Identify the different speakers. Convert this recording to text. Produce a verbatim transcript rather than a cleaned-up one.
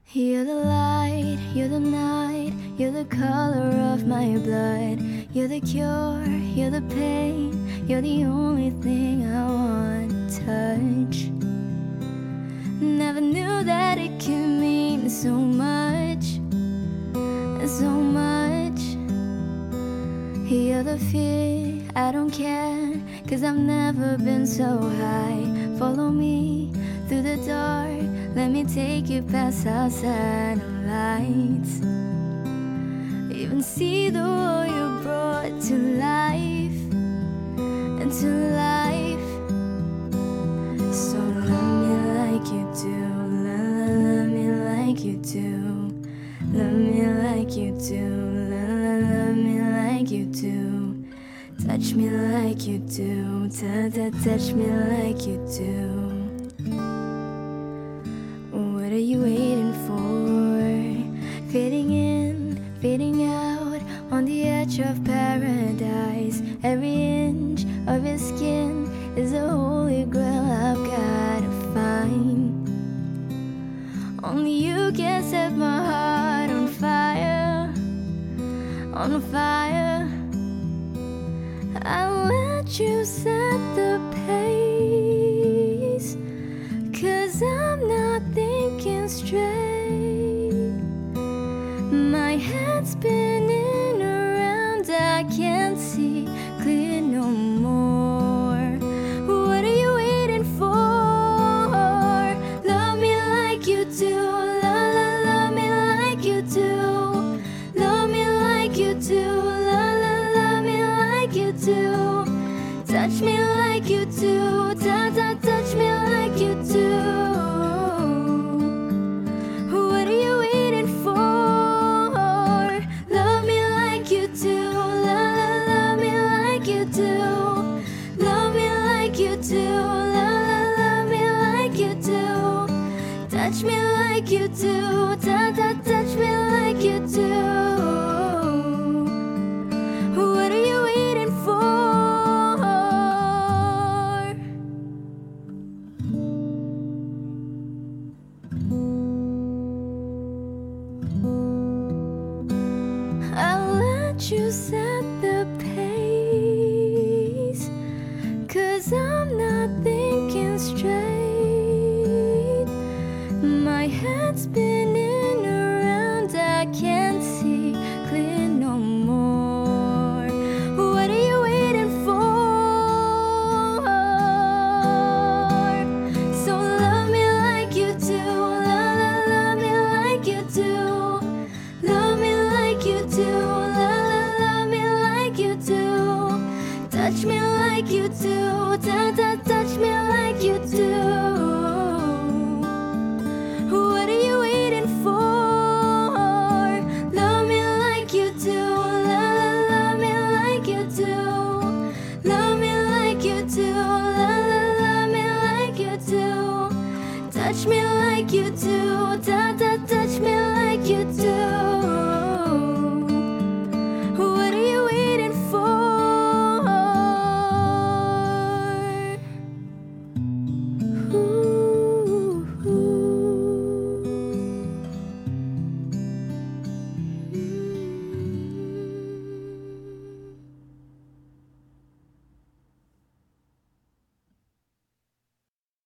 Speaker 1: You're the light, you're the night, you're the color of my blood. You're the cure, you're the pain, you're the only thing I want to touch. Never knew that it could mean so much, so much. You're the fear, I don't care, 'cause I've never been so high. Follow me through the dark, let me take you past our satellites. Even see the world you brought to life, and to life. So love me like you do, love, love, love me like you do. Love me like you do, love, love, love me like you do. Touch me like you do, ta ta touch me like you do. What are you waiting for? Fading in, fading out, on the edge of paradise. Every inch of your skin is a holy grail I've gotta find. Only you can set my heart on fire, on fire. I'll let you set the pace, 'cause I'm not thinking straight. My head's spinning around, I can't see clear no more. What are you waiting for? Love me like you do, love, love, love me like you do. Love me like you do, love, love, love me like you do. Touch me like you do, ta ta touch me like you do. What are you waiting for? Love me like you do, love, love, love me like you do. Love me like you do, love, love, love me like you do. Touch me like you do, ta ta touch me like you do. What are you waiting for? I'll let you set the pace, 'cause I'm not thinking straight. My head's spinning around, I can't see clear no more. What are you waiting for? So love me like you do, love, love, love me like you do. Love me like you do, love, love, love me like you do. Touch me like you do, ta ta touch me like you do. What are you waiting for? Love me like you do, love, love, love me like you do. Love me like you do, love, love, love me like you do. Touch me like you do, ta ta ta.